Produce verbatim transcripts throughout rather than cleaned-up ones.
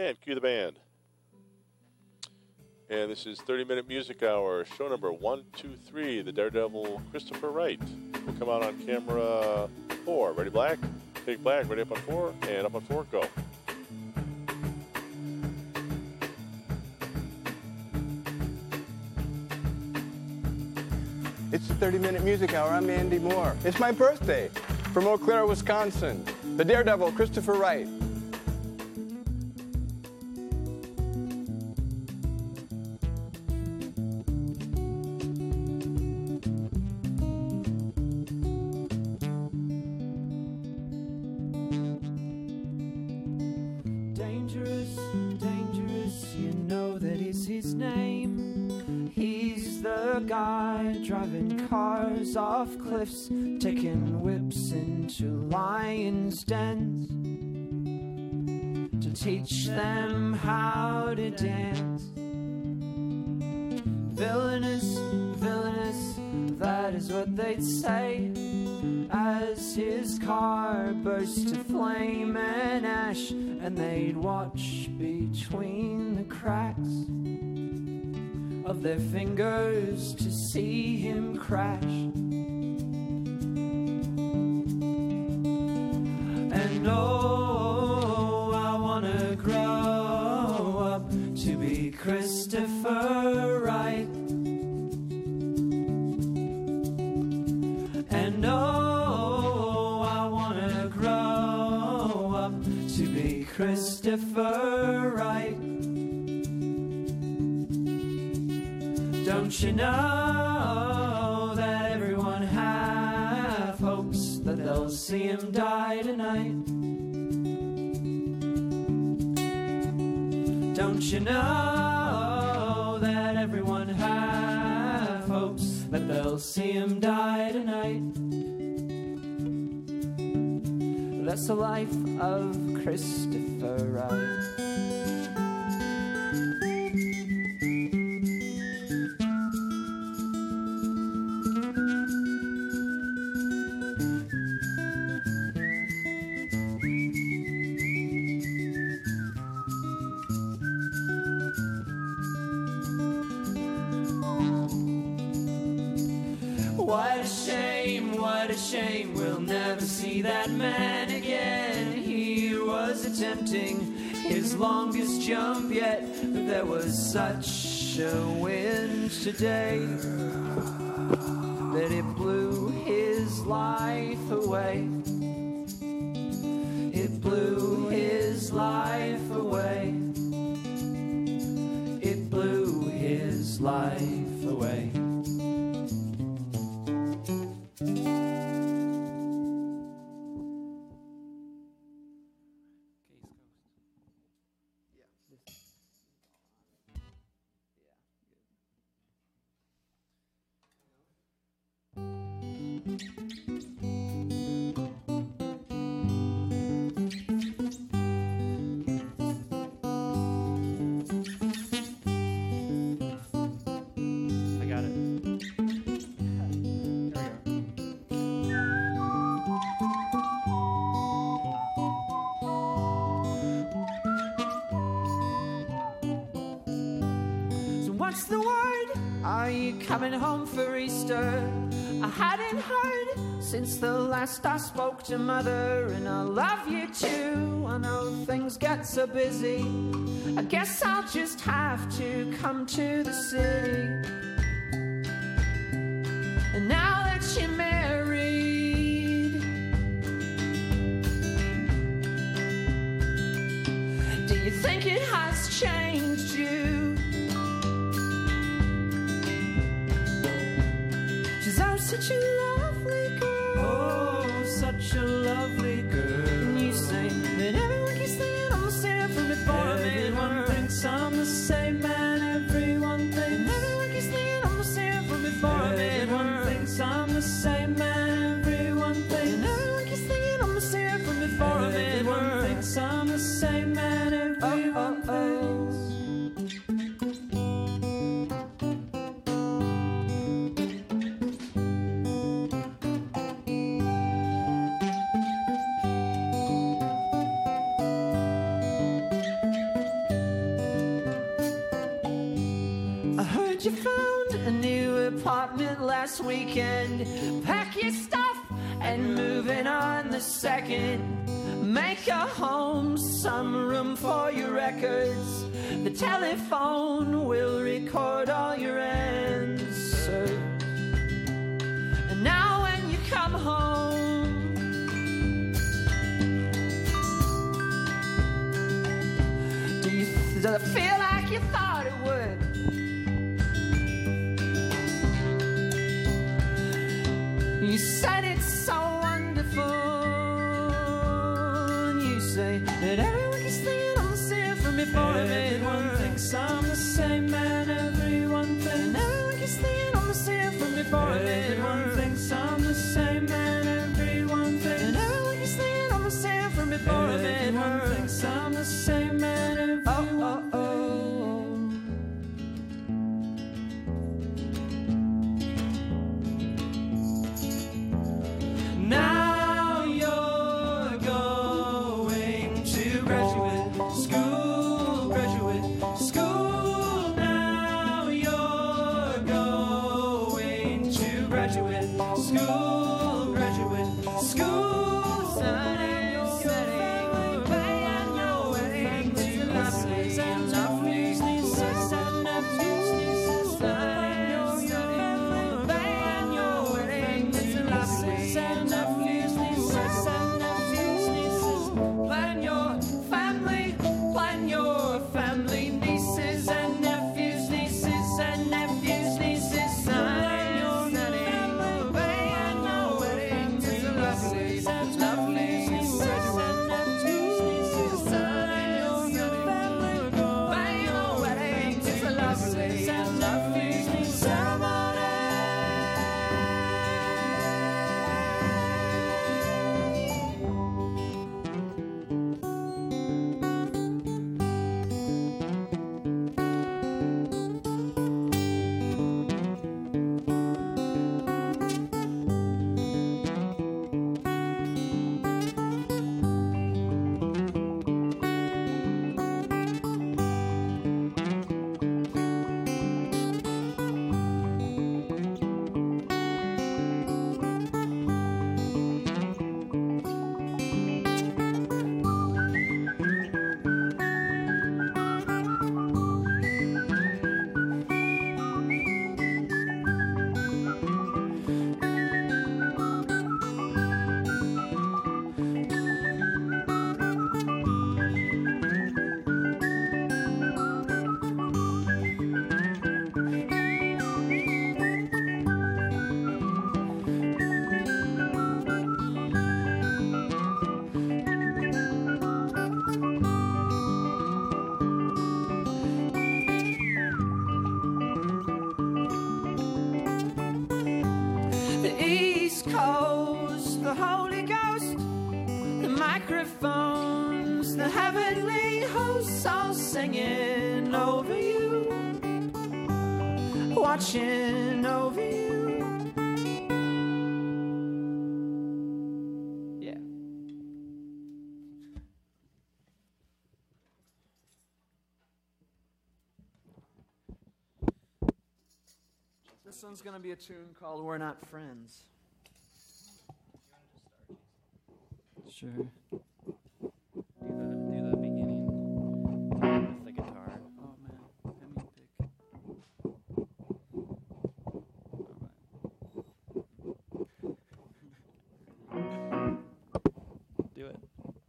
And cue the band. And this is thirty minute Music Hour, show number one two three, the Daredevil Christopher Wright. Will come out on camera four. Ready, Black? Take Black, ready up on four, and up on four, go. It's the thirty minute Music Hour. I'm Andy Moore. It's my birthday from Eau Claire, Wisconsin. The Daredevil Christopher Wright. Dangerous, dangerous, you know that is his name. He's the guy driving cars off cliffs, taking whips into lions' dens to teach them how to dance. Villainous, villainous, that is what they'd say, as his car burst to flame and ash, and they'd watch between the cracks of their fingers to see him crash. And oh, I wanna grow up to be Christopher Wright. And oh, I wanna grow up to be Christopher Wright. Don't you know that everyone half hopes that they'll see him die tonight? Don't you know that everyone half hopes that they'll see him die tonight? That's the life of Christopher Wright. What a shame, what a shame, we'll never see that man again. He was attempting his longest jump yet, but there was such a wind today that it blew his life away. It blew his life away. It blew his life away. What's the word? Are you coming home for Easter? I hadn't heard since the last I spoke to Mother, and I love you too. I know things get so busy, I guess I'll just have to come to the city. And now that you're married, do you think it has changed you? Such a lovely girl. Oh, such a lovely girl. And you say that everyone keeps thinking I'm the same from before. Everyone thinks I'm the same man. Everyone thinks. Everyone keeps thinking I'm the same from before. Everyone thinks I'm the same man. Everyone thinks. And everyone keeps thinking I'm the same from before. Everyone thinks I'm the same man. Everyone thinks. heard you found a new apartment last weekend. Pack your stuff and move in on the second. Make a home, some room for your records. The telephone will record all your answers. And now when you come home, do you, does it feel like you thought it would? You said it's so wonderful. And you say that everyone keeps thinking I'm the same from before. Everyone thinks I'm the same man. Everyone thinks. And everyone keeps thinking I'm the same from before. Everyone thinks I'm the same man. Everyone thinks. And everyone keeps thinking I'm the same from before. Everyone thinks I'm the same man. Everyone. Oh, oh, oh. Now you're going to graduate school, graduate school. Now you're going to graduate school, graduate school. Setting your setting, and your wedding to lovely and lovely nieces and nephews, nieces. Setting your setting, and your wedding to lovely and nephews, nieces and nephews, nieces. Plan your family, plan your family, nieces and nephews, nieces and nephews, nieces. Sign your setting, and your wedding to lovely and lovely nieces and nephews, nieces. Sign your family, plan your wedding to lovely and lovely ceremony. The East Coast, the Holy Ghost, the microphones, the heavenly hosts all singing over you, watching over you. Yeah. This one's gonna be a tune called We're Not Friends. Sure. Do the, do the beginning with the guitar. Oh man, let me pick. Do it.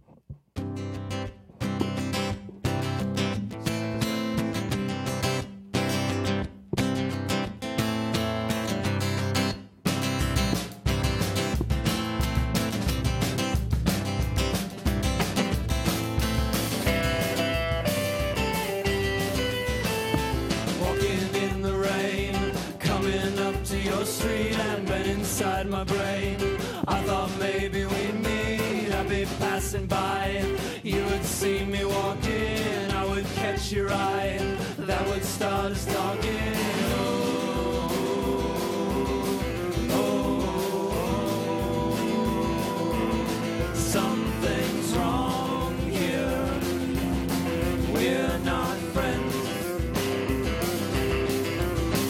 Street and been inside my brain. I thought maybe we'd meet. I'd be passing by. You would see me walking. I would catch your eye. That would start us talking. Oh, oh, oh. Something's wrong here. We're not friends.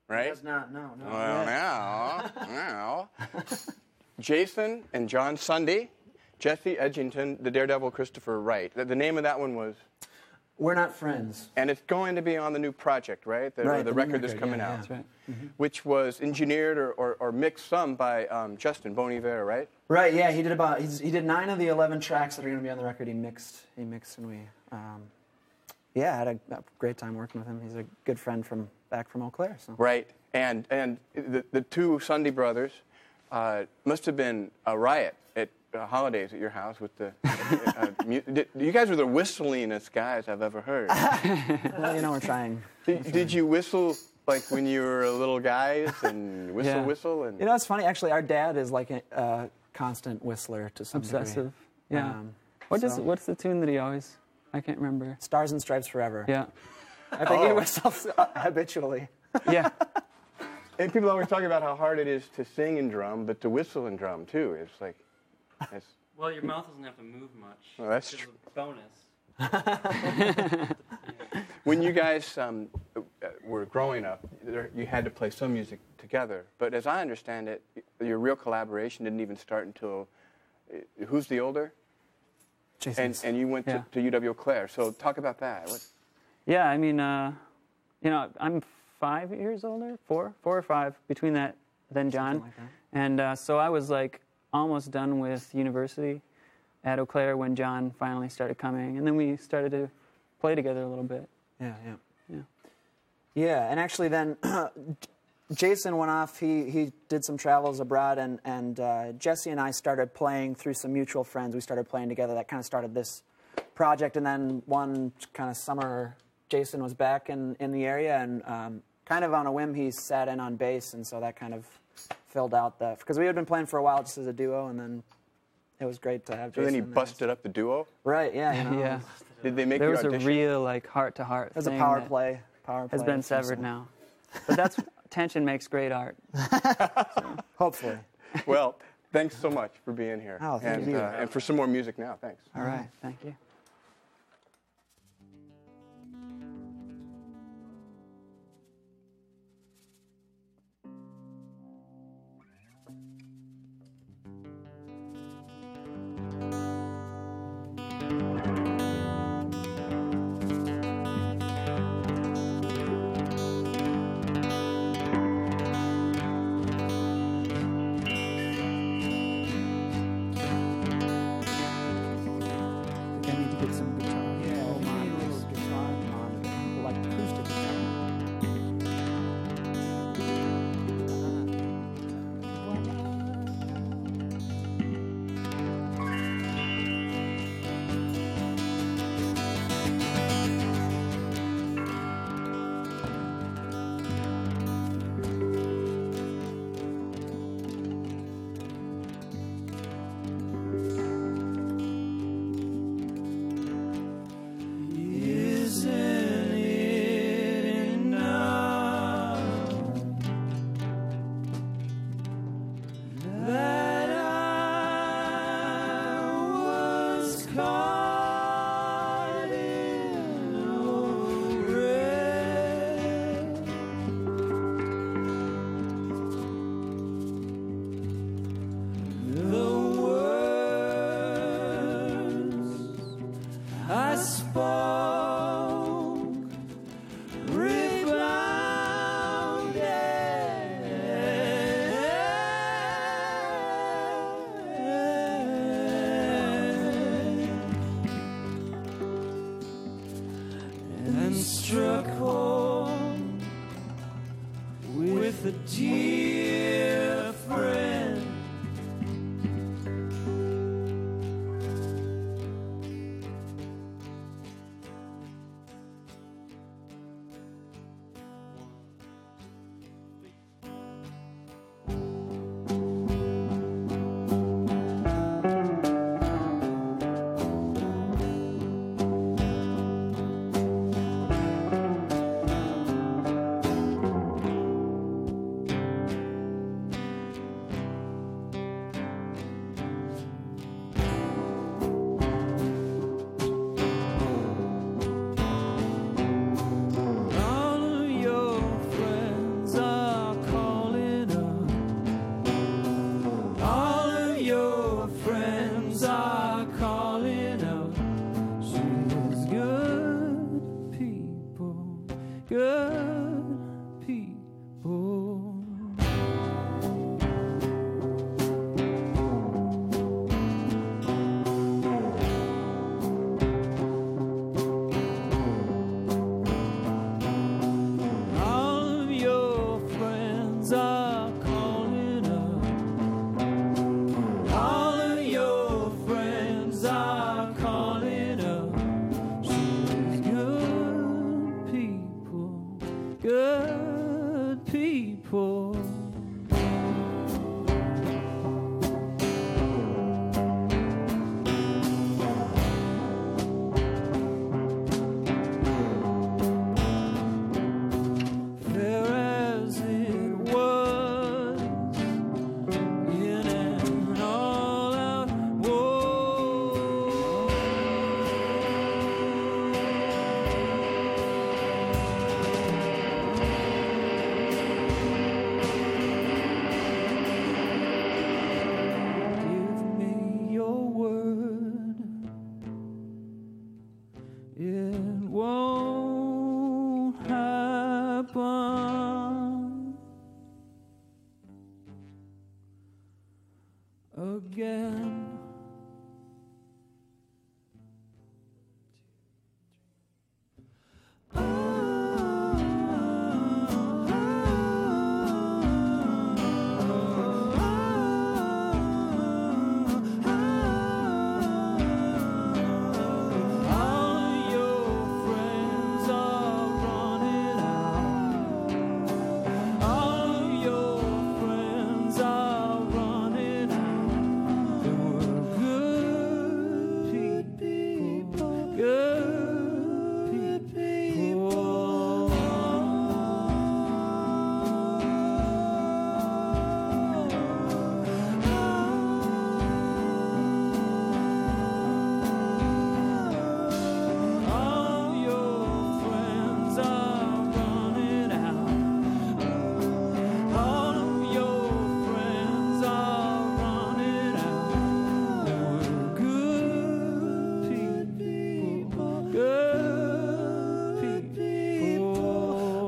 right? Does not, no, no. Well, now, now. Jason and John Sunday, Jesse Edgington, the Daredevil Christopher Wright. The, the name of that one was? We're Not Friends. And it's going to be on the new project, right? The, Right, the, the new record that's record, coming yeah, out. yeah. That's right. Which was engineered or, or, or mixed some by um, Justin Bon Iver, right? Right, yeah, he did about, he's, he did nine of the eleven tracks that are going to be on the record. He mixed, he mixed and we, um, yeah, I had a, a great time working with him. He's a good friend from back from Eau Claire. So. Right. And and the, the two Sunday brothers uh, must have been a riot at uh, holidays at your house with the. uh, mu- did, you guys were the whistlingest guys I've ever heard. Well, you know, we're trying. Did, did you whistle like when you were little guys and whistle, Yeah. whistle? And You know, it's funny, actually, our dad is like a uh, constant whistler to some Obsessive. degree. Yeah. Um, what is so- what's the tune that he always? I can't remember. Stars and Stripes Forever. Yeah. I think he Oh. whistles uh, habitually. Yeah. and people always talk about how hard it is to sing and drum, but to whistle and drum too. It's like, it's, Well, your mouth doesn't have to move much. Well, that's which is true. a bonus. when you guys um, uh, were growing up, there, you had to play some music together. But as I understand it, your real collaboration didn't even start until. Uh, who's the older? And, Jason's. and you went Yeah. to, to U W Eau Claire. So talk about that. What, Yeah, I mean, uh, you know, I'm five years older, four, four or five between that than John, like that. and uh, so I was like almost done with university at Eau Claire when John finally started coming, and then we started to play together a little bit. Yeah, yeah. Yeah. Yeah, and actually then Jason went off, he, he did some travels abroad, and, and uh, Jesse and I started playing through some mutual friends. We started playing together. That kind of started this project, and then one kind of summer, Jason was back in, in the area, and um, kind of on a whim, he sat in on bass, and so that kind of filled out the... Because we had been playing for a while just as a duo, and then it was great to have Jason so then he in there. busted up the duo. Right, yeah. You know, Yeah, Did they make there you was a audition? real like heart-to-heart. It was a thing power that play. Power Has play been of some severed sort. now, but that's tension makes great art. Hopefully. Well, thanks so much for being here. Oh, thank and, you. Uh, and for some more music now. Thanks. All right, thank you. I need to get some guitar. Yeah, little monitors. Guitar monitor. Like acoustic guitar. Isn't it enough that I was caught in a wreck? The words I spoke rebounded and struck home with a dear friend. friends are calling out. She's good people, good people. All of your friends are calling up. All of your friends are calling up. She's good people, good people. Fair as it was in an all-out war. Give me your word. It won't happen again. All of your friends are running out. All of your friends are running out. They were good people, good people. All your friends are running out. All of your friends are running out. They were good people, good people.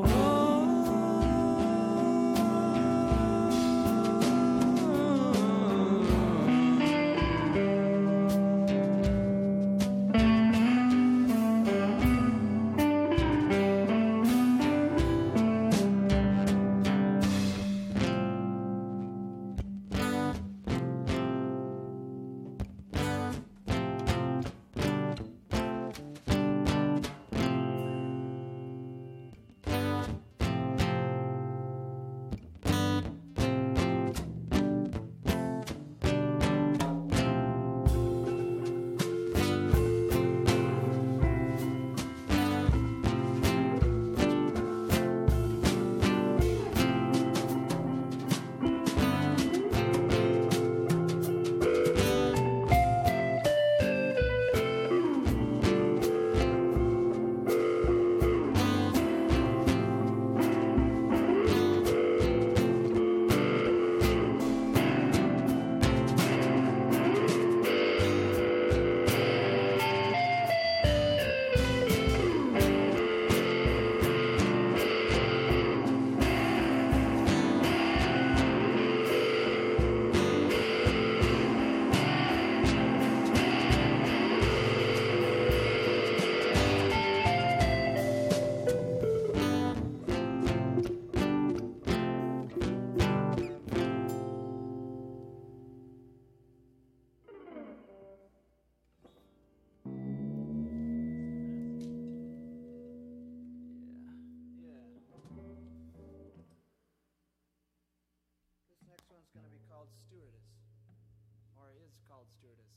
This next one's going to be called Stewardess. Or it is called Stewardess.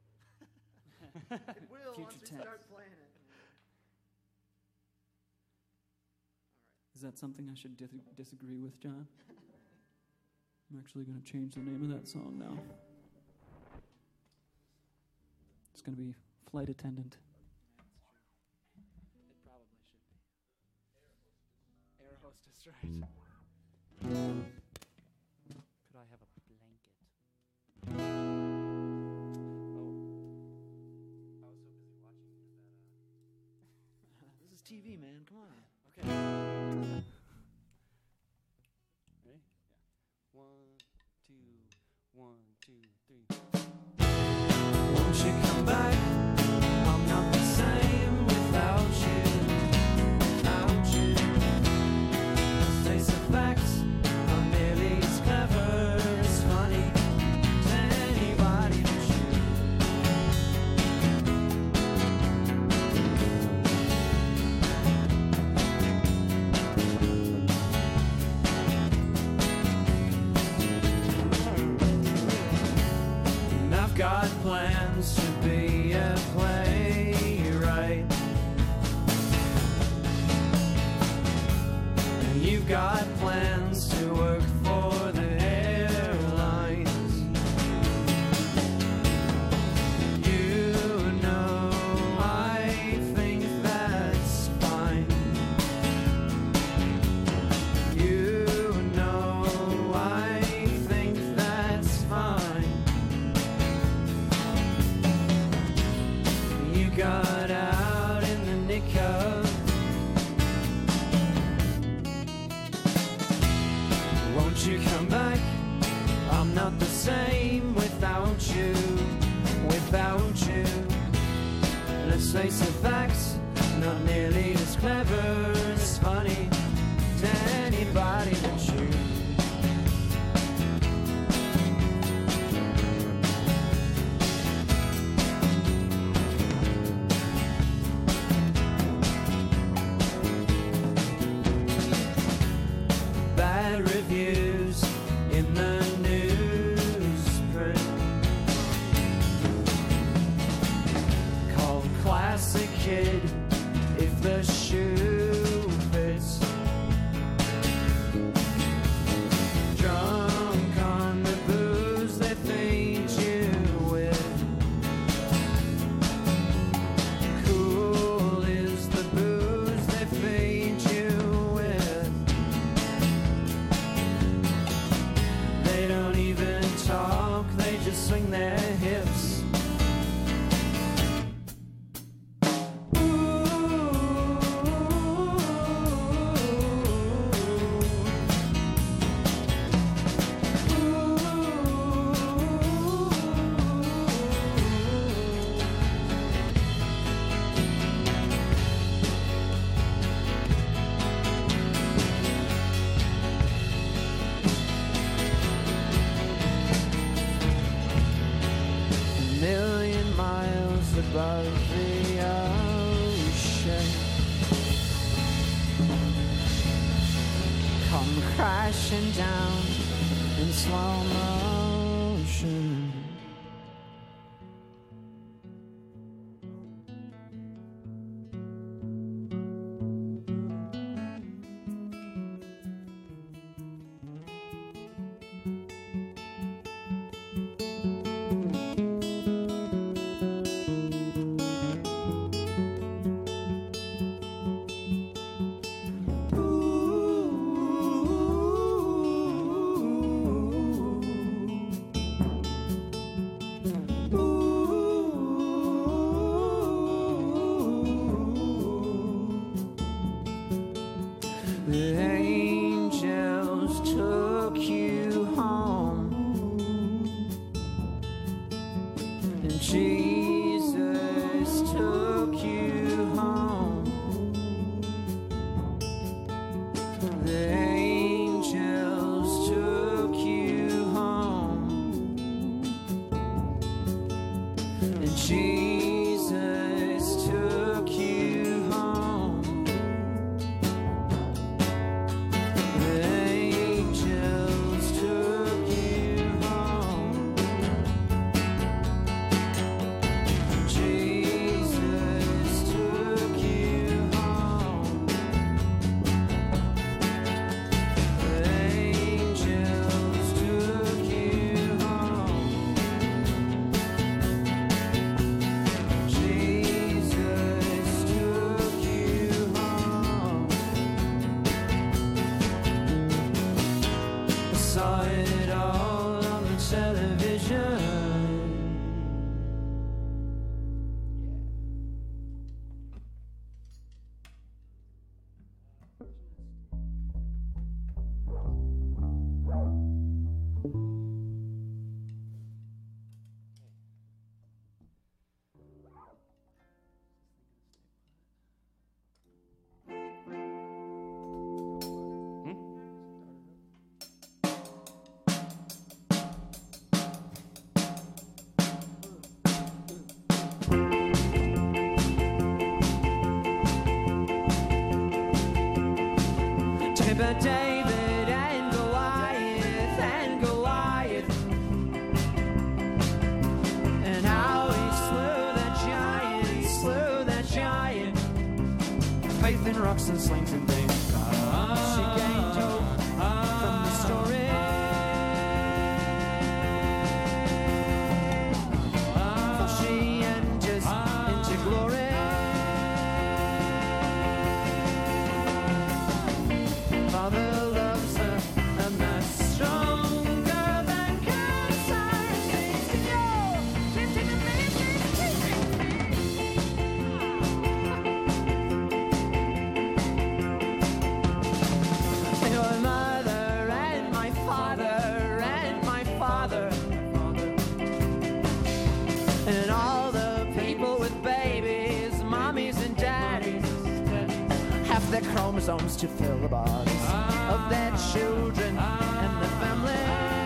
It will Future once we tense. start playing it. Is that something I should dis- disagree with, John? I'm actually going to change the name of that song now. It's going to be Flight Attendant. It probably should be. Air hostess, right? Could I have a blanket? come on. Okay. Ready? Yeah. One, two, one, two, three. Won't you come back? I'm not the same without you. Without you. Let's face the facts. I'm nearly as clever as funny to anybody but you. And I've got plans to be a playwright, and you've got plans to work for the airlines. You know I think that's fine. You know I think that's fine. You got out in the nick of. Won't you come back? I'm not the same without you, without you. Let's face the facts, not nearly as clever as funny to anybody but you. Bad reviews in the newsprint, called classic kid if the shoe fits. Drunk on the booze they feed you with. Cool is the booze they feed you with. They don't even talk, they just swing their hips. A million miles above the ocean, come crashing down in slow motion. The angels took you home, and Jesus took you home. The angels took you home, and Jesus took you home. The angels took you home. Jesus took you home. The angels took you home. David and Goliath and Goliath, and how he slew that giant, slew that giant. Faith in rocks and slings and things. She gained hope from the story. For she enters into glory. Father loves her, and that's stronger than cancer. She's to you. She's taking me, she's taking me. Your mother and my father and my father and all the people with babies, mommies and daddies, have their chromosomes to fill the bodies of their children and their family.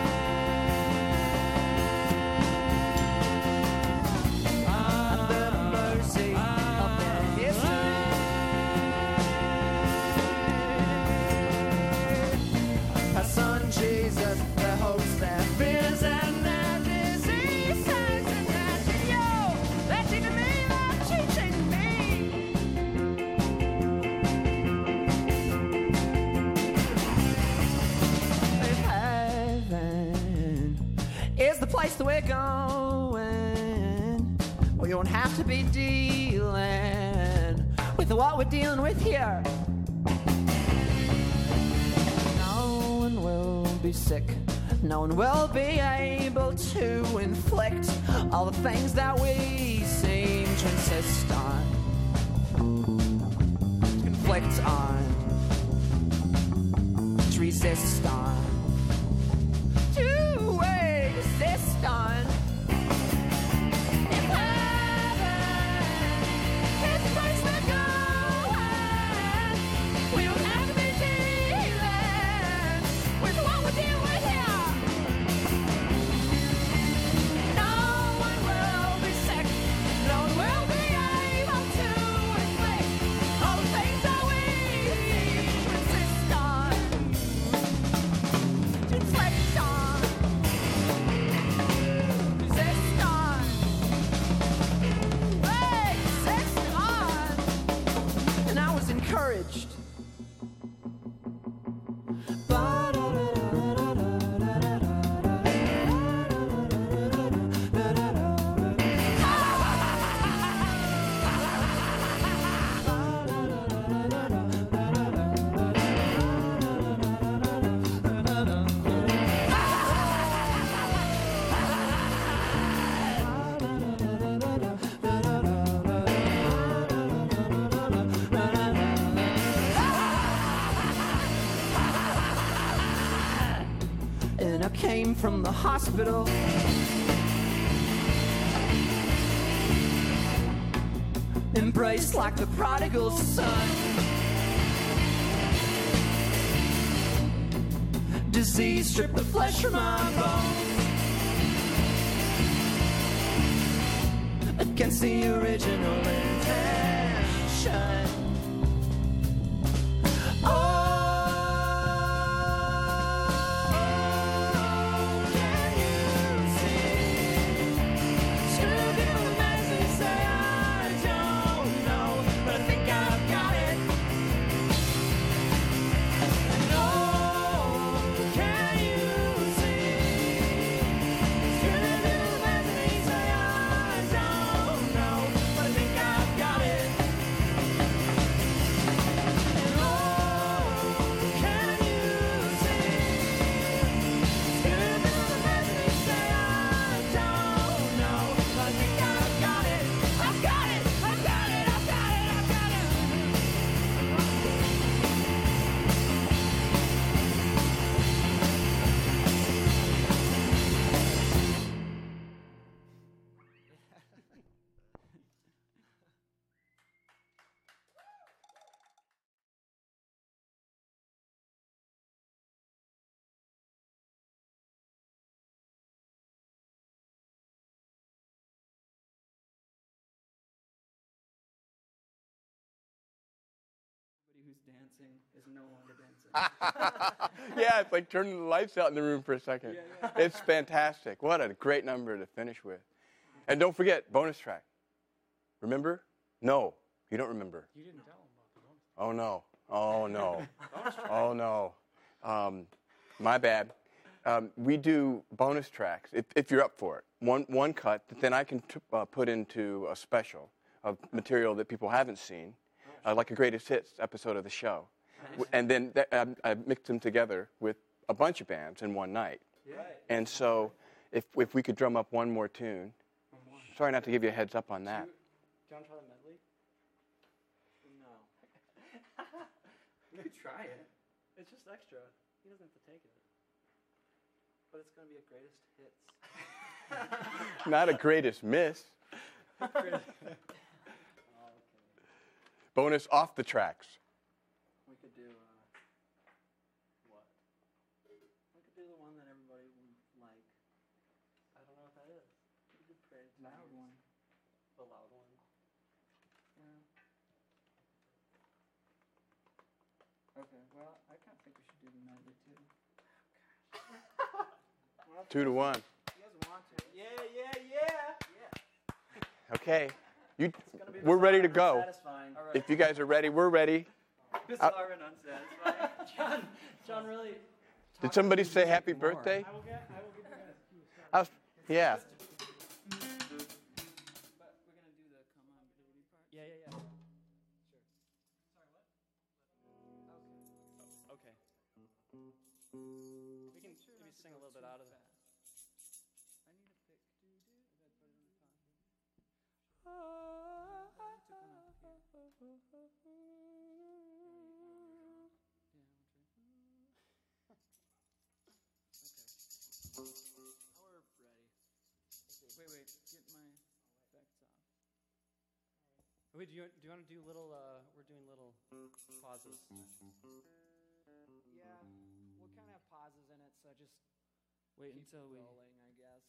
At the mercy of their history. Her son Jesus, their hopes, their fears, and their diseases. And that's you. They're teaching me, they're teaching me. If heaven is the place that we're going, well, you won't have to be dealing with what we're dealing with here. No one will be sick. No one will be able to inflict all the things that we seem to insist on, to conflict on, to resist on, to exist on. If heaven is the place we're going, we don't have to be dealing with what we're dealing with here. No one will be sick. No one will be able to inflict all the things that we insist on, to inflict on, resist on, exist on. And I was encouraged. And I came from the hospital. Embraced like the prodigal son. Disease stripped the flesh from my bones. Against the original intention. Oh. Got it. who's dancing is no longer dancing. Yeah, it's like turning the lights out in the room for a second. Yeah, yeah. It's fantastic. What a great number to finish with. And don't forget, bonus track. Remember? No, you don't remember. You didn't tell him about the bonus. Oh, no. Oh, no. Oh, no. Um, my bad. Um, we do bonus tracks, if, if you're up for it. One, one cut that then I can t- uh, put into a special of material that people haven't seen, uh, like a greatest hits episode of the show. W- And then that, um, I mixed them together with a bunch of bands in one night. And so if, if we could drum up one more tune. Sorry not to give you a heads up on that. John try the medley? No. You could try it. It's just extra. He doesn't have to take it. But it's going to be a greatest hits. Not a greatest miss. Oh, okay. Bonus off the tracks. We could do, uh, what? We could do the one that everybody would like. I don't know what that is. We could do praise. Loud one. The loud one. Yeah. Okay, well, I kind of think we should do the medley too. Two to one. He doesn't want to. Yeah, yeah, yeah. Yeah. Okay. You, It's gonna be we're ready to bizarre go. and unsatisfying. All right. If you guys are ready, we're ready. Bizarre and unsatisfying. John, John really. Did somebody say happy birthday? I will get, I will give you guys a few I was, yeah. But we're going to do the come on baby part. Yeah, yeah, yeah. Okay. We can maybe sing a little bit out of that. I need a pick. Do do. I gotta put it on the top. I took one off here. Yeah, I'll try. We're ready. Wait, wait. Get my effects off. Wait, do you do you want to do little? Uh, we're doing little pauses. Yeah, we'll kind of have pauses in it, so just Wait keep until we. rolling, I guess.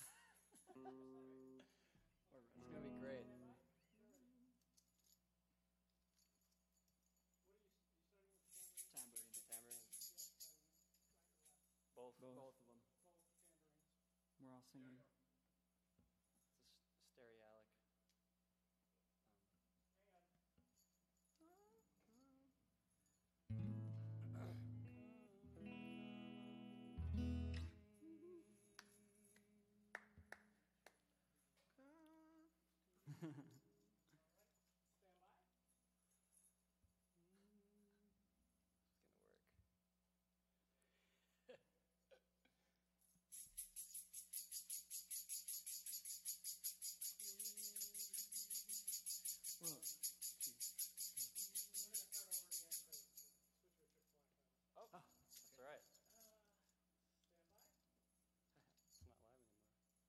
It's gonna be great. Tambourine, tambourine. Both, Both. both of them. We're all singing. It's a stereolic. Oh, that's all right. It's not live anymore.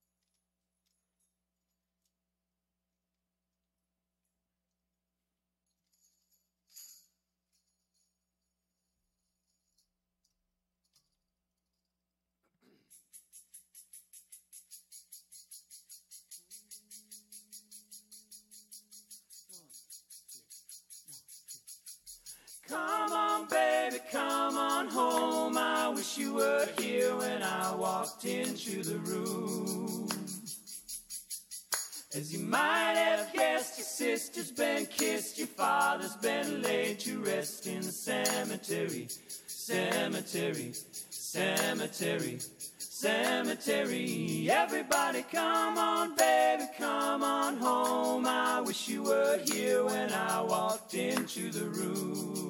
Come on, baby, come on home. I wish you were here when I walked into the room. As you might have guessed, your sister's been kissed, your father's been laid to rest in the cemetery, cemetery, cemetery, cemetery. Everybody come on, baby, come on home. I wish you were here when I walked into the room.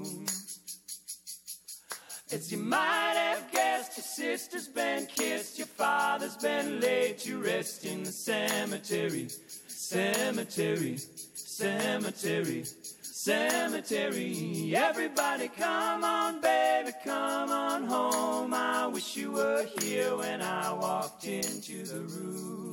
As you might have guessed, your sister's been kissed, your father's been laid to rest in the cemetery, cemetery, cemetery, cemetery. Everybody come on, baby, come on home. I wish you were here when I walked into the room.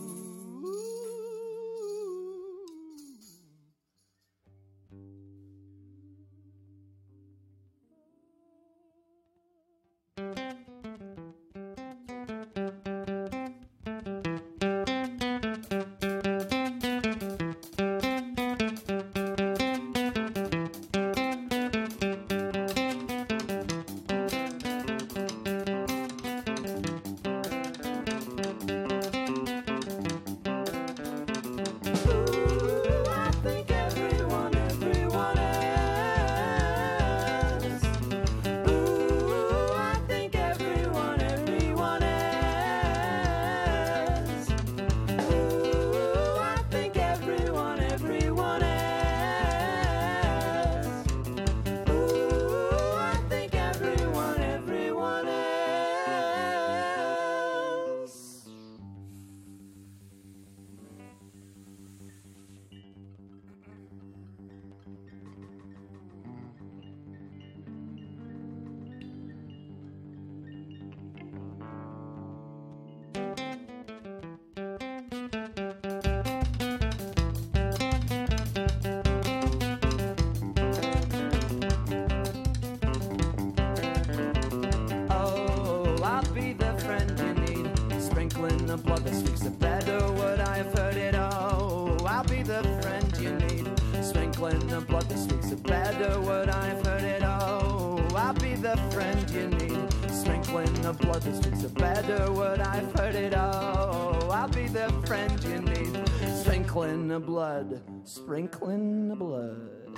Sprinkling the blood that speaks a better word, I've heard it all. I'll be the friend you need. Sprinkling the blood that speaks a better word, I've heard it all. I'll be the friend you need. Sprinkling the blood, sprinkling the blood.